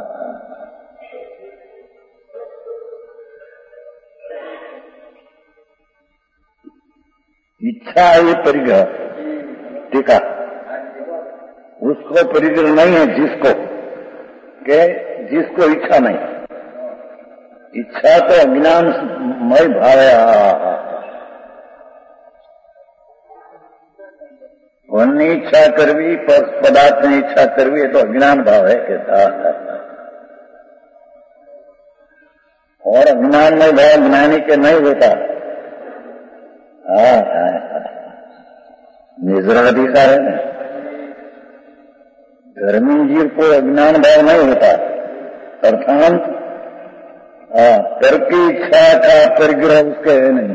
इच्छा ये परिग्रह टीका उसको परिग्रह नहीं है जिसको के जिसको इच्छा नहीं। इच्छा तो अज्ञानमय भाव है। वन्य इच्छा करवी पदार्थ ने इच्छा करवी तो अज्ञान भाव है कहता। और अज्ञानमय भाव ज्ञानी के नहीं होता। हाँ हाँ निजरा अधिकार है ना। धर्मी जीव को अज्ञान भाव नहीं होता अर्थात पर की इच्छा का परिग्रह उसके है नहीं।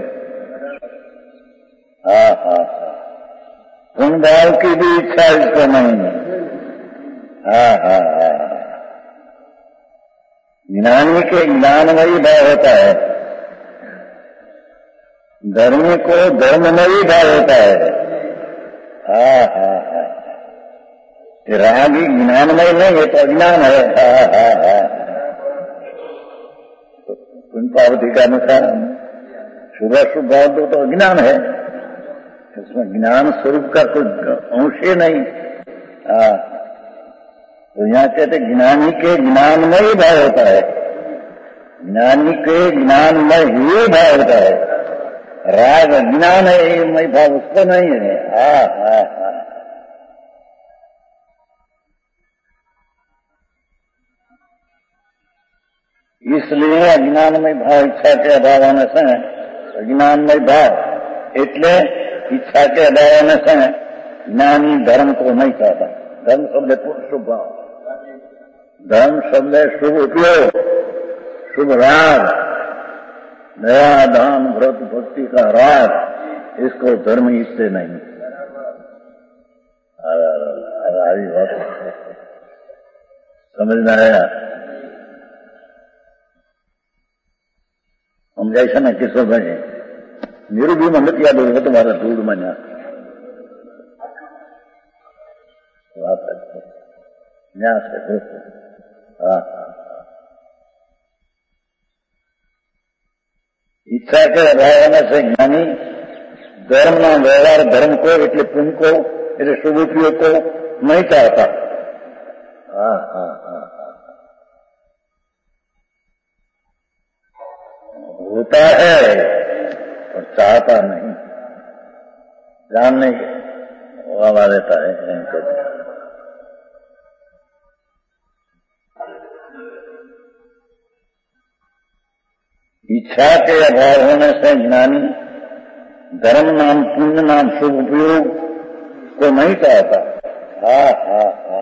हाँ हाँ उन भाव की भी इच्छा इसको नहीं है। हाँ हाँ हाँ ज्ञानी के ज्ञानमयी भाव होता है, धर्मी को धर्ममयी भाव होता है। हाँ हाँ हाँ रागी ज्ञानमय नहीं है तो अज्ञान है। हाँ हाँ हाँ कुंपावती का अनुसार शुभ शुभ भाव दो तो अज्ञान है, इसमें ज्ञान स्वरूप का कोई अंश ही नहीं। हाँ तो यहाँ कहते ज्ञानी के ज्ञानमय भाव होता है, ज्ञानी के ज्ञानमय ही भाव होता है। राग अज्ञान है ये मय भाव उसको नहीं है। हाँ हाँ हाँ इसलिए अज्ञानमय भाव इच्छा के अभाव होने से अज्ञानमय भाव એટલે इच्छा के अभाव होने से ज्ञानी धर्म को नहीं चाहता। धर्म शब्द शुभ भाव, धर्म शब्द शुभ उपयोग, शुभ राग, दया दान व्रत भक्ति का राग, इसको धर्म इससे नहीं। अरे बात समझ में आया? हम जैसा ना किसो भाई मेरू भी मंगत याद होगा तुम्हारा दूर मना बात न्यास है। हाँ इच्छा के अभाव होने से ज्ञानी धर्म ना व्यवहार धर्म को એટલે पुण्य को એટલે शुभ उपयोग को नहीं चाहता। हाँ हाँ हाँ होता है और चाहता नहीं, जानने वाला रहता है। इच्छा के अभाव होने से ज्ञानी धर्म नाम पुण्य नाम शुभ उपयोग को नहीं चाहता। हाँ हाँ हाँ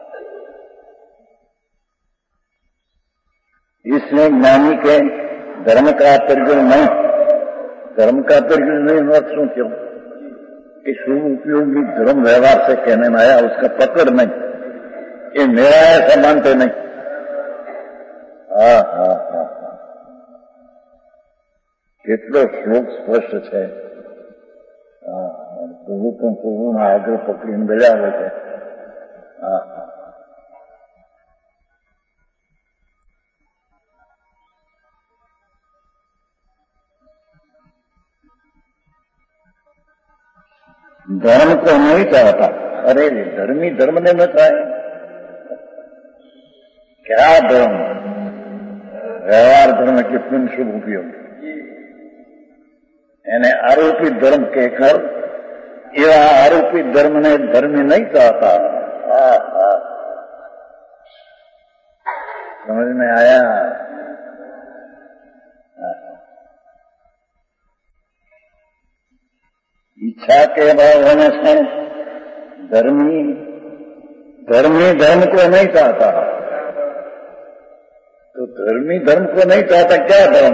इसलिए ज्ञानी के धर्म का परिग्रह नहीं, धर्म का परिग्रह नहीं हुआ क्यों क्यों कि शुभ उपयोगी धर्म व्यवहार से कहने में आया, उसका पकड़ नहीं, ये मेरा ऐसा मानते नहीं। हाँ हाँ हाँ કેટલો શ્લોક સ્પષ્ટ છે. પ્રભુ પણ પ્રભુના આગળ પકડીને બેસાડે છે. હા धर्म को नहीं चाहता. अरे धर्मी धर्म ने न चाहे क्या धर्म? व्यवहार धर्म के पुण्य शुभ उपयोग એને આરોપિત ધર્મ કે ખર એવા આરોપિત ધર્મને ધર્મી નહીં ચાહતા. समझ में आया? इच्छा के भाव होने से धर्मी धर्मी धर्म को नहीं चाहता. तो धर्मी धर्म को नहीं चाहता क्या धर्म?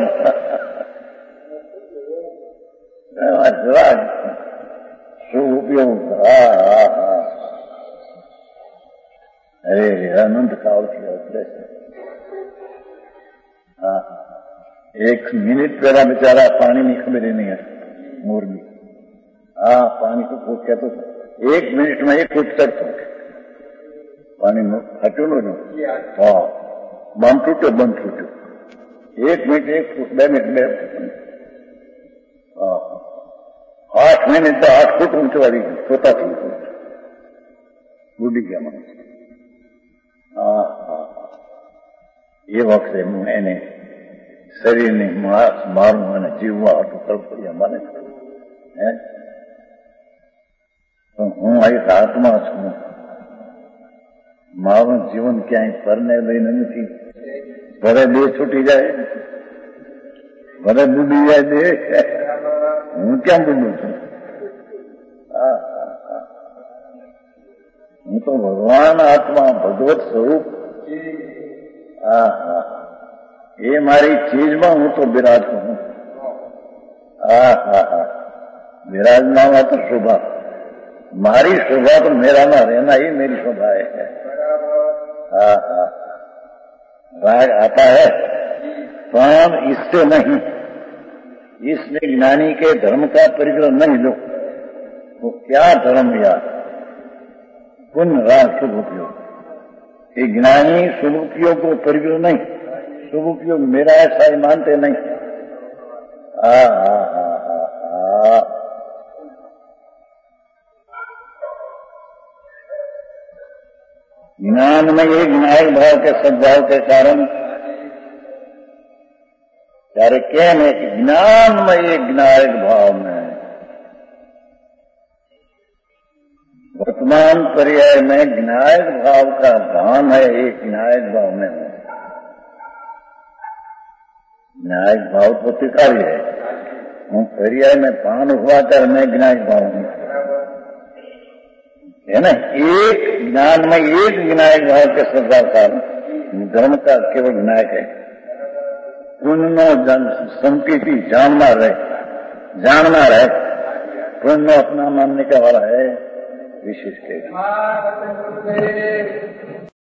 शुभ उपयोग. अरे अनंत काल की होते हाँ एक मिनट पहला बेचारा पानी नहीं खबर नहीं है मुर्गी. हाँ पानी को फूट क्या तो एक मिनट में एक फूट तक पानी में हटो नो हाँ बम टूटो बम टूटो एक मिनट एक फूट बे मिनट बे हाँ आठ महीने तो आठ फूट ऊंचो वाली छोटा थी बूढ़ी गया मन. हाँ हाँ ये वक्त है मैंने शरीर ने मारू અને જીવવા હતું કલ્પના મને હે પણ હું આ આત્મા છું. મારું જીવન ક્યાંય પરને લઈને નથી. ભલે બે છૂટી જાય ભલે ડૂબી જાય બે હું ક્યાં ડૂબું છું? હું તો ભગવાન આત્મા ભગવત સ્વરૂપ. હા હા એ મારી ચીજમાં હું તો બિરાજ છું. હા હા હા विराजमान तो शोभा मारी शोभा तो मेरा ना रहना ही मेरी शोभा है. हाँ हाँ राग आता है पर इससे नहीं. इसमें ज्ञानी के धर्म का परिग्रह नहीं लो तो क्या धर्म यार पुण्य राग शुभ उपयोग. ये ज्ञानी शुभ उपयोग को परिग्रह नहीं. शुभ उपयोग मेरा ऐसा ही मानते नहीं. हाँ हाँ हाँ हाँ हाँ ज्ञान में ये ज्ञायक भाव के सद्भाव के कारण ત્યારે કેમ है कि ज्ञान में ये ज्ञायक भाव में वर्तमान पर्याय में ज्ञायक भाव का भान है. एक ज्ञायक भाव में है. ज्ञायक भाव तो त्रिकाली है. હું पर्याय में भान हुआ कर मैं ज्ञायक भाव हूं है ना. एक ज्ञान में एक विनायक भाव के श्रद्धा कारण धर्म का केवल विनायक है. पुण्य संकेती जानना रहे जानना रहे पुण्य अपना मानने का वाला है विशेष के